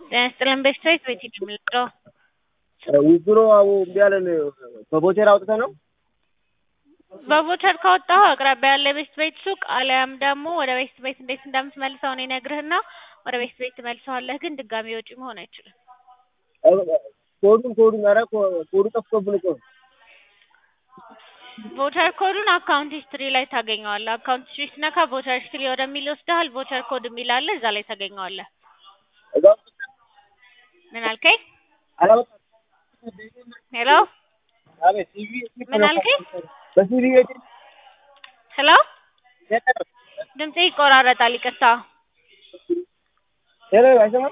ጥለን በስተት ቤት ይምልቀው ውዝሮ አው ቢያለን በቦቸራ አውጥተህ ነው በቦቸር ካወጣው አቅራቢያ ያለ ቤት ሱቅ አለያም ደግሞ ወደ ቤት እንዴት እንደምትመልሰው ነው ነግርህና ወደ ቤት ትመልሰዋለህ ግን ድጋሚ ወጪ መሆን አይችልም ኮዱን አረ ኮዱ ጠፍቶብን እኮ ቮቸር ኮዱን አካውንት ሂስትሪ ላይ ታገኘዋለህ አካውንት ሂስትሪ ነካ ቮቸር ሂስትሪ ወደሚል ወስደሃል ቮቸር ኮድ የሚል አለ እዛ ላይ ታገኘዋለህ ምን አልከኝ ሄሎ አቤት ቲቪ ምን አልከኝ በቲቪ ሄሎ ድምጼ ይቆራረጣል ይቅርታ ሄሎ አይሰማም